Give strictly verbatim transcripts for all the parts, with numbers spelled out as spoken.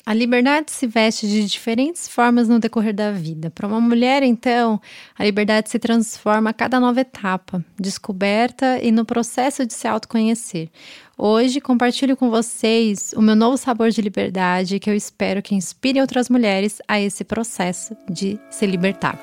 A liberdade se veste de diferentes formas no decorrer da vida. Para uma mulher, então, a liberdade se transforma a cada nova etapa, descoberta e no processo de se autoconhecer. Hoje, compartilho com vocês o meu novo sabor de liberdade que eu espero que inspire outras mulheres a esse processo de se libertar.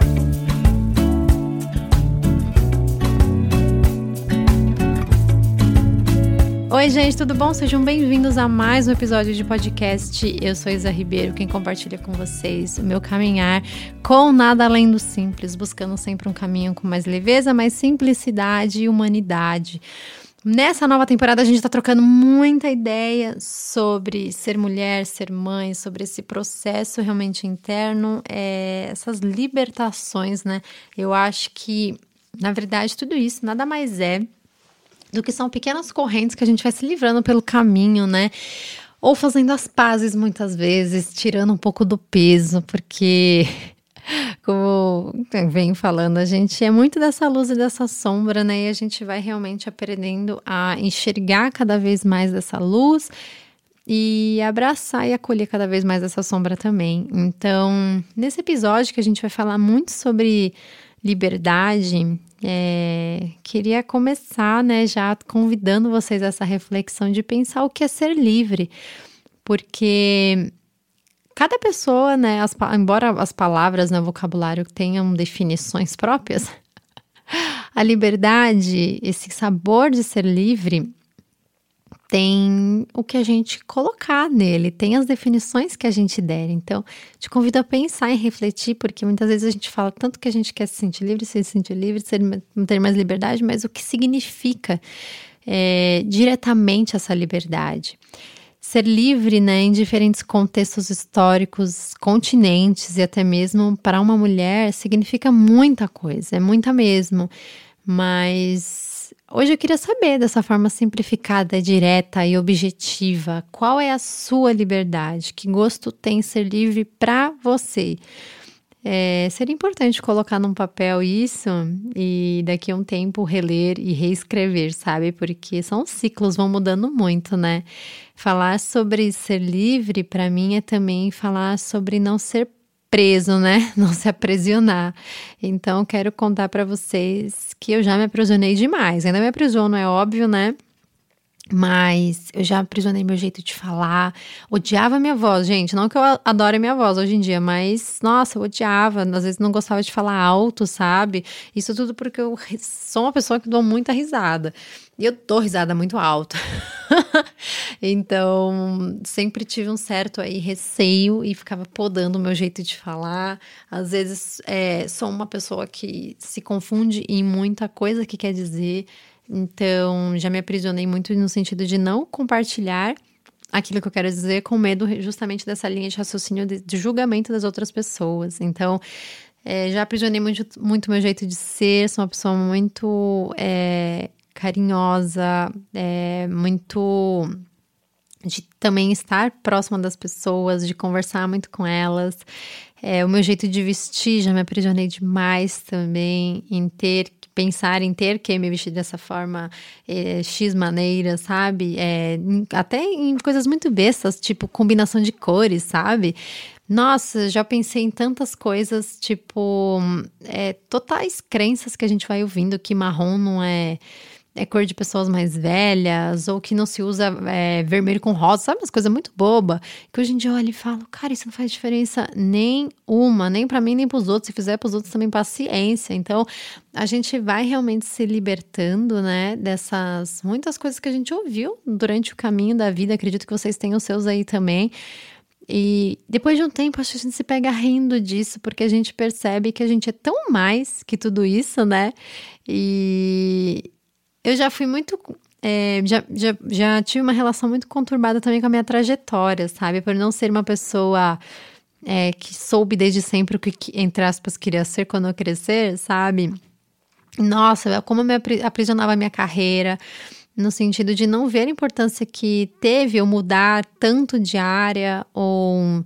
Oi, gente, tudo bom? Sejam bem-vindos a mais um episódio de podcast. Eu sou Isa Ribeiro, quem compartilha com vocês o meu caminhar com nada além do simples, buscando sempre um caminho com mais leveza, mais simplicidade e humanidade. Nessa nova temporada, a gente está trocando muita ideia sobre ser mulher, ser mãe, sobre esse processo realmente interno, é, essas libertações, né? Eu acho que, na verdade, tudo isso nada mais é do que são pequenas correntes que a gente vai se livrando pelo caminho, né? Ou fazendo as pazes muitas vezes, tirando um pouco do peso, porque, como eu venho falando, a gente é muito dessa luz e dessa sombra, né? E a gente vai realmente aprendendo a enxergar cada vez mais dessa luz e abraçar e acolher cada vez mais essa sombra também. Então, nesse episódio que a gente vai falar muito sobre liberdade, É, queria começar, né, já convidando vocês a essa reflexão de pensar o que é ser livre, porque cada pessoa, né, as, embora as palavras no vocabulário tenham definições próprias, a liberdade, esse sabor de ser livre, tem o que a gente colocar nele, tem as definições que a gente der. Então, te convido a pensar e refletir, porque muitas vezes a gente fala tanto que a gente quer se sentir livre, se sentir livre, ser, não ter mais liberdade, mas o que significa é, diretamente essa liberdade? Ser livre, né, em diferentes contextos históricos, continentes e até mesmo para uma mulher significa muita coisa, é muita mesmo, mas hoje eu queria saber, dessa forma simplificada, direta e objetiva, qual é a sua liberdade? Que gosto tem ser livre para você? É, seria importante colocar num papel isso e daqui a um tempo reler e reescrever, sabe? Porque são ciclos, vão mudando muito, né? Falar sobre ser livre, para mim, é também falar sobre não ser preso, né? Não se aprisionar. Então, quero contar para vocês que eu já me aprisionei demais. Ainda me aprisiono, é óbvio, né? Mas eu já aprisionei meu jeito de falar, odiava minha voz, gente, não que eu adore minha voz hoje em dia, mas, nossa, eu odiava, às vezes não gostava de falar alto, sabe? Isso tudo porque eu sou uma pessoa que dou muita risada, e eu dou risada muito alta. Então, sempre tive um certo aí receio e ficava podando o meu jeito de falar. Às vezes, é, sou uma pessoa que se confunde em muita coisa que quer dizer. Então, já me aprisionei muito no sentido de não compartilhar aquilo que eu quero dizer com medo justamente dessa linha de raciocínio de, de julgamento das outras pessoas. Então, é, já aprisionei muito, muito meu jeito de ser, sou uma pessoa muito é, carinhosa, é, muito de também estar próxima das pessoas, de conversar muito com elas. É, o meu jeito de vestir, já me aprisionei demais também em ter pensar em ter que me vestir dessa forma, é, X maneira, sabe? É, até em coisas muito bestas, tipo combinação de cores, sabe? Nossa, já pensei em tantas coisas, tipo, é, totais crenças que a gente vai ouvindo que marrom não é... é cor de pessoas mais velhas, ou que não se usa é, vermelho com rosa, sabe? Umas coisas muito bobas, que hoje em dia eu olho e falo, cara, isso não faz diferença nenhuma, nem pra mim, nem pros outros, se fizer pros outros também, paciência. Então, a gente vai realmente se libertando, né, dessas muitas coisas que a gente ouviu durante o caminho da vida, acredito que vocês tenham os seus aí também. E depois de um tempo, acho que a gente se pega rindo disso, porque a gente percebe que a gente é tão mais que tudo isso, né? E eu já fui muito, é, já, já, já tive uma relação muito conturbada também com a minha trajetória, sabe? Por não ser uma pessoa é, que soube desde sempre o que, entre aspas, queria ser quando eu crescer, sabe? Nossa, como eu me aprisionava a minha carreira, no sentido de não ver a importância que teve eu mudar tanto de área ou...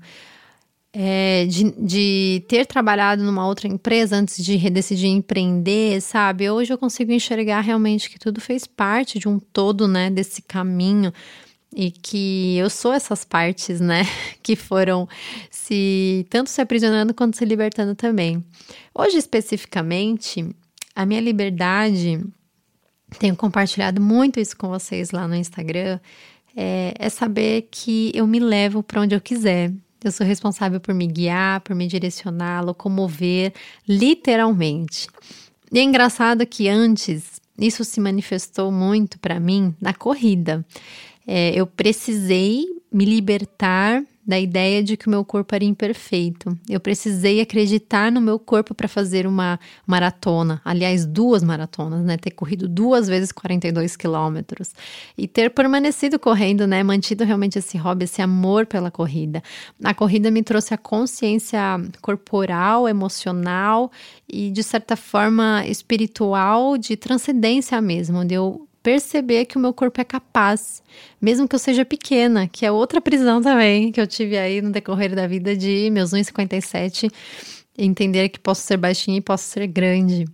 É, de, de ter trabalhado numa outra empresa antes de decidir empreender, sabe? Hoje eu consigo enxergar realmente que tudo fez parte de um todo, né? Desse caminho. e que eu sou essas partes, né, que foram se tanto se aprisionando quanto se libertando também. Hoje, especificamente, a minha liberdade, tenho compartilhado muito isso com vocês lá no Instagram, é, é saber que eu me levo para onde eu quiser. Eu sou responsável por me guiar, por me direcionar, locomover, literalmente. E é engraçado que antes, isso se manifestou muito para mim na corrida. É, eu precisei me libertar da ideia de que o meu corpo era imperfeito. Eu precisei acreditar no meu corpo para fazer uma maratona. Aliás, duas maratonas, né? Ter corrido duas vezes quarenta e dois quilômetros. E ter permanecido correndo, né? Mantido realmente esse hobby, esse amor pela corrida. A corrida me trouxe a consciência corporal, emocional e, de certa forma, espiritual, de transcendência mesmo, onde eu perceber que o meu corpo é capaz, mesmo que eu seja pequena, que é outra prisão também que eu tive aí no decorrer da vida de meus um e cinquenta e sete, entender que posso ser baixinha e posso ser grande.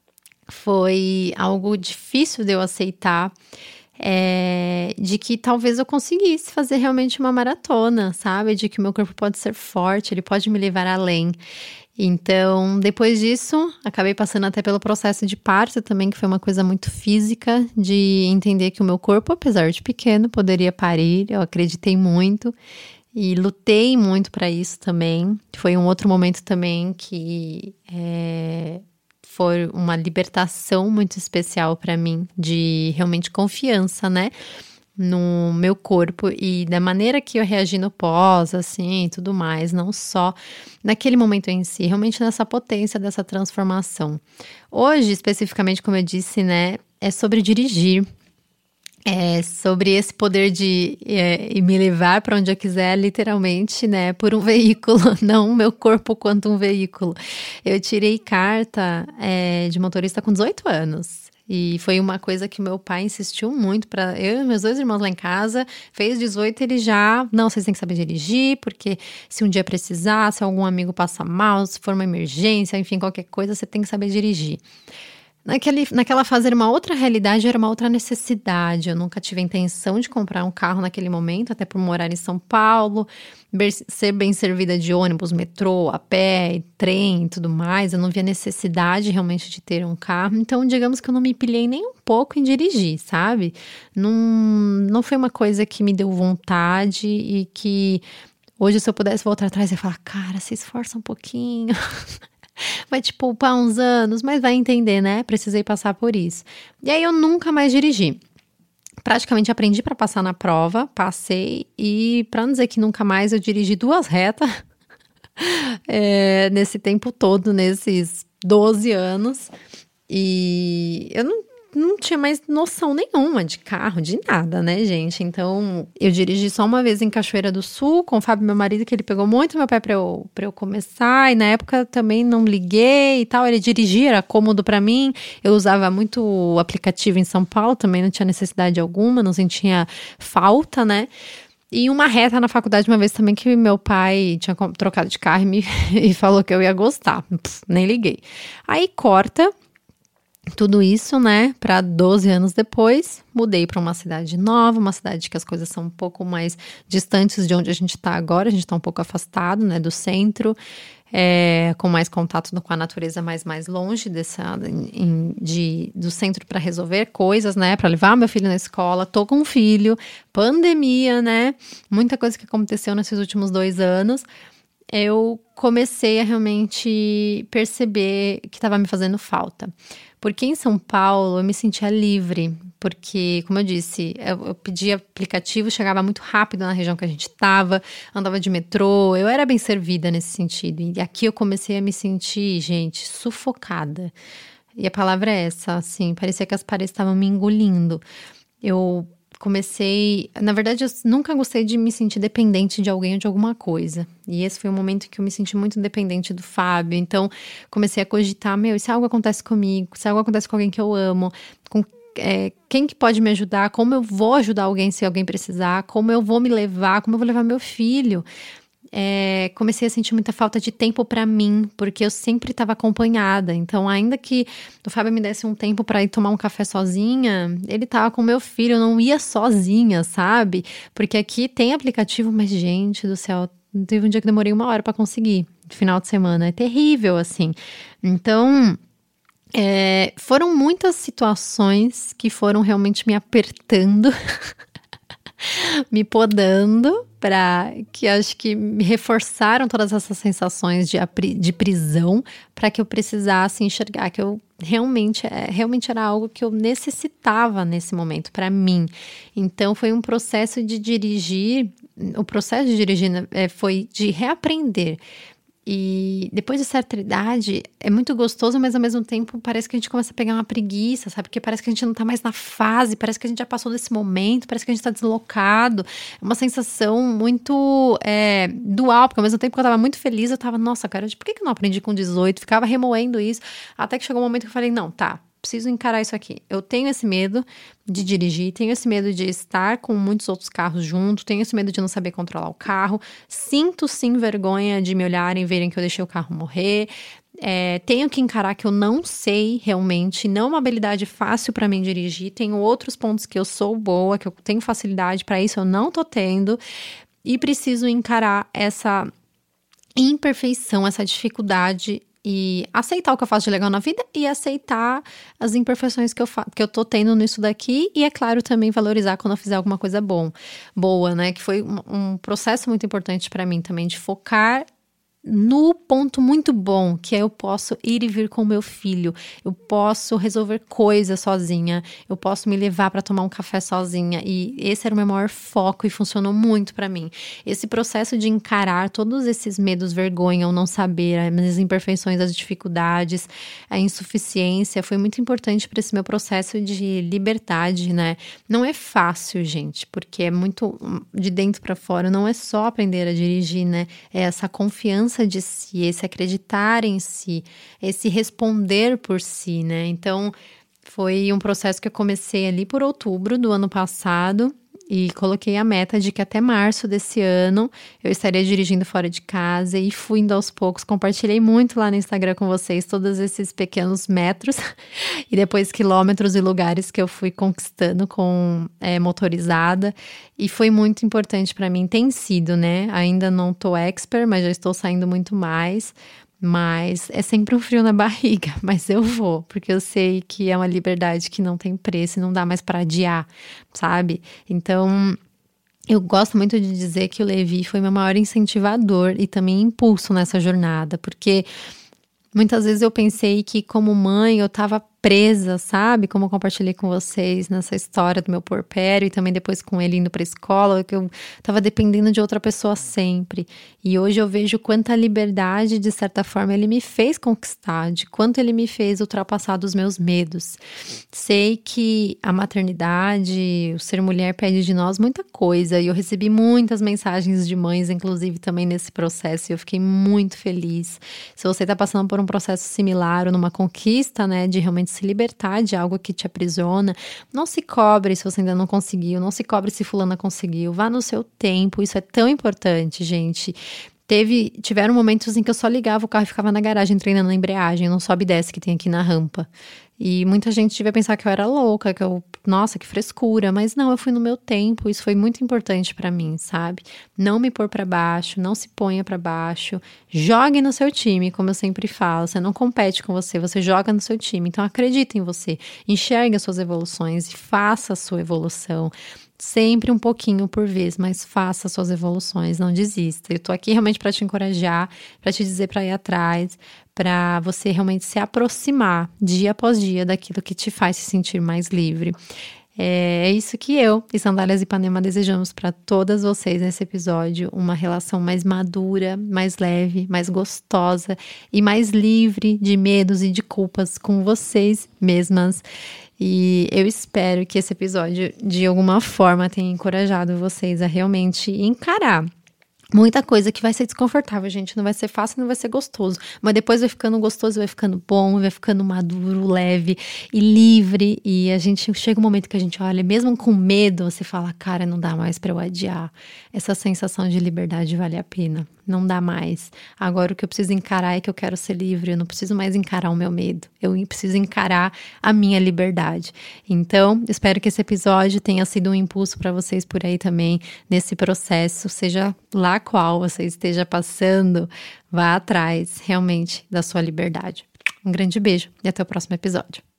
Foi algo difícil de eu aceitar, é, de que talvez eu conseguisse fazer realmente uma maratona, sabe? De que o meu corpo pode ser forte, ele pode me levar além. Então, depois disso, acabei passando até pelo processo de parto também, que foi uma coisa muito física, de entender que o meu corpo, apesar de pequeno, poderia parir. Eu acreditei muito e lutei muito para isso também. Foi um outro momento também que é, foi uma libertação muito especial para mim, de realmente confiança, né? No meu corpo e da maneira que eu reagi no pós, assim, e tudo mais, não só naquele momento em si, realmente nessa potência dessa transformação. Hoje, especificamente, como eu disse, né, é sobre dirigir, é sobre esse poder de é, me levar para onde eu quiser, literalmente, né, por um veículo, não o meu corpo quanto um veículo. Eu tirei carta é, de motorista com dezoito anos. E foi uma coisa que meu pai insistiu muito para eu e meus dois irmãos lá em casa. Fez dezoito, ele já, não, vocês têm que saber dirigir, porque se um dia precisar, se algum amigo passa mal, se for uma emergência, enfim, qualquer coisa, você tem que saber dirigir. Naquele, naquela fase era uma outra realidade, era uma outra necessidade. Eu nunca tive a intenção de comprar um carro naquele momento, até por morar em São Paulo, ser bem servida de ônibus, metrô, a pé, trem e tudo mais. Eu não via necessidade realmente de ter um carro. Então, digamos que eu não me pilhei nem um pouco em dirigir, sabe? Não, não foi uma coisa que me deu vontade e que hoje, se eu pudesse voltar atrás, eu ia falar, cara, se esforça um pouquinho. Vai te poupar uns anos, mas vai entender, né? Precisei passar por isso. E aí eu nunca mais dirigi. Praticamente aprendi para passar na prova, passei e para não dizer que nunca mais eu dirigi duas retas é, nesse tempo todo, nesses doze anos. E eu não não tinha mais noção nenhuma de carro, de nada, né, gente? Então, eu dirigi só uma vez em Cachoeira do Sul com o Fábio, meu marido, que ele pegou muito meu pé pra eu, pra eu começar. E na época também não liguei e tal. Ele dirigia, era cômodo pra mim. Eu usava muito o aplicativo em São Paulo, também não tinha necessidade alguma, não sentia falta, né? E uma reta na faculdade uma vez também que meu pai tinha trocado de carro e, me, e falou que eu ia gostar. Pff, nem liguei. Aí corta tudo isso, né, para doze anos depois, mudei para uma cidade nova, uma cidade que as coisas são um pouco mais distantes de onde a gente está agora, a gente está um pouco afastado, né, do centro, é, com mais contato com a natureza, mais, mais longe dessa, em, de, do centro para resolver coisas, né, para levar meu filho na escola. Tô com um filho, pandemia, né, muita coisa que aconteceu nesses últimos dois anos. Eu comecei a realmente perceber que estava me fazendo falta. Porque em São Paulo eu me sentia livre, porque, como eu disse, eu, eu pedia aplicativo, chegava muito rápido na região que a gente estava, andava de metrô, eu era bem servida nesse sentido. E aqui eu comecei a me sentir, gente, sufocada. E a palavra é essa, assim, parecia que as paredes estavam me engolindo. Eu comecei... Na verdade, eu nunca gostei de me sentir dependente de alguém ou de alguma coisa. E esse foi um momento que eu me senti muito dependente do Fábio. Então, comecei a cogitar, meu, e se algo acontece comigo? Se algo acontece com alguém que eu amo? Com, é, quem que pode me ajudar? Como eu vou ajudar alguém se alguém precisar? Como eu vou me levar? Como eu vou levar meu filho? é, comecei a sentir muita falta de tempo pra mim, porque eu sempre estava acompanhada. Então, ainda que o Fábio me desse um tempo pra ir tomar um café sozinha, ele tava com meu filho, eu não ia sozinha, sabe? Porque aqui tem aplicativo, mas gente do céu, teve um dia que demorei uma hora pra conseguir, final de semana, é terrível, assim. Então, é, foram muitas situações que foram realmente me apertando, me podando, para que acho que me reforçaram todas essas sensações de, de prisão, para que eu precisasse enxergar que eu realmente, é, realmente era algo que eu necessitava nesse momento para mim. Então foi um processo de dirigir, o processo de dirigir é, foi de reaprender. E depois de certa idade, é muito gostoso, mas ao mesmo tempo parece que a gente começa a pegar uma preguiça, sabe? Porque parece que a gente não tá mais na fase, parece que a gente já passou desse momento, parece que a gente tá deslocado. É uma sensação muito é, dual, porque ao mesmo tempo que eu tava muito feliz, eu tava, nossa, cara, por que eu não aprendi com dezoito? Ficava remoendo isso, até que chegou um momento que eu falei, não, tá, preciso encarar isso aqui. Eu tenho esse medo de dirigir, tenho esse medo de estar com muitos outros carros junto, tenho esse medo de não saber controlar o carro, sinto sim vergonha de me olharem e verem que eu deixei o carro morrer, é, tenho que encarar que eu não sei realmente, não é uma habilidade fácil para mim dirigir, tenho outros pontos que eu sou boa, que eu tenho facilidade, para isso eu não tô tendo, e preciso encarar essa imperfeição, essa dificuldade e aceitar o que eu faço de legal na vida e aceitar as imperfeições que eu, fa- que eu tô tendo nisso daqui e, é claro, também valorizar quando eu fizer alguma coisa bom, boa, né? Que foi um, um processo muito importante para mim também, de focar no ponto muito bom, que é eu posso ir e vir com o meu filho, eu posso resolver coisas sozinha, eu posso me levar para tomar um café sozinha, e esse era o meu maior foco e funcionou muito para mim. Esse processo de encarar todos esses medos, vergonha, o não saber, as imperfeições, as dificuldades, a insuficiência, foi muito importante para esse meu processo de liberdade, né? Não é fácil, gente, porque é muito de dentro para fora, não é só aprender a dirigir, né? É essa confiança de si, esse acreditar em si, esse responder por si, né? Então, foi um processo que eu comecei ali por outubro do ano passado e coloquei a meta de que até março desse ano eu estaria dirigindo fora de casa e fui indo aos poucos. Compartilhei muito lá no Instagram com vocês todos esses pequenos metros e depois quilômetros e lugares que eu fui conquistando com é, motorizada, e foi muito importante para mim, tem sido, né? Ainda não tô expert, mas já estou saindo muito mais. Mas é sempre um frio na barriga, mas eu vou, porque eu sei que é uma liberdade que não tem preço e não dá mais para adiar, sabe? Então, eu gosto muito de dizer que o Levi foi meu maior incentivador e também impulso nessa jornada, porque muitas vezes eu pensei que como mãe eu tava presa, sabe? Como eu compartilhei com vocês nessa história do meu puerpério e também depois com ele indo pra escola, que eu tava dependendo de outra pessoa sempre. E hoje eu vejo quanta liberdade, de certa forma, ele me fez conquistar, de quanto ele me fez ultrapassar dos meus medos. Sei que a maternidade, o ser mulher pede de nós muita coisa, e eu recebi muitas mensagens de mães, inclusive também nesse processo, e eu fiquei muito feliz. Se você tá passando por um processo similar ou numa conquista, né, de realmente se libertar de algo que te aprisiona, não se cobre se você ainda não conseguiu, não se cobre se fulana conseguiu, vá no seu tempo, isso é tão importante, gente. Teve, tiveram momentos em que eu só ligava o carro e ficava na garagem treinando a embreagem, não sobe e desce que tem aqui na rampa. E muita gente devia pensar que eu era louca, que eu, nossa, que frescura, mas não, eu fui no meu tempo, isso foi muito importante pra mim, sabe? Não me pôr pra baixo, não se ponha pra baixo, jogue no seu time, como eu sempre falo, você não compete com você, você joga no seu time, então acredita em você, enxergue as suas evoluções e faça a sua evolução. Sempre um pouquinho por vez, mas faça suas evoluções, não desista. Eu tô aqui realmente para te encorajar, para te dizer para ir atrás, para você realmente se aproximar dia após dia daquilo que te faz se sentir mais livre. É isso que eu e Sandálias Ipanema desejamos para todas vocês nesse episódio, uma relação mais madura, mais leve, mais gostosa e mais livre de medos e de culpas com vocês mesmas. E eu espero que esse episódio, de alguma forma, tenha encorajado vocês a realmente encarar muita coisa que vai ser desconfortável, gente. Não vai ser fácil, não vai ser gostoso. Mas depois vai ficando gostoso, vai ficando bom, vai ficando maduro, leve e livre. E a gente chega um momento que a gente olha, mesmo com medo, você fala, cara, não dá mais pra eu adiar. Essa sensação de liberdade vale a pena. não dá mais. Agora o que eu preciso encarar é que eu quero ser livre, eu não preciso mais encarar o meu medo, eu preciso encarar a minha liberdade. Então, espero que esse episódio tenha sido um impulso para vocês por aí também, nesse processo, seja lá qual você esteja passando, vá atrás realmente da sua liberdade. Um grande beijo e até o próximo episódio.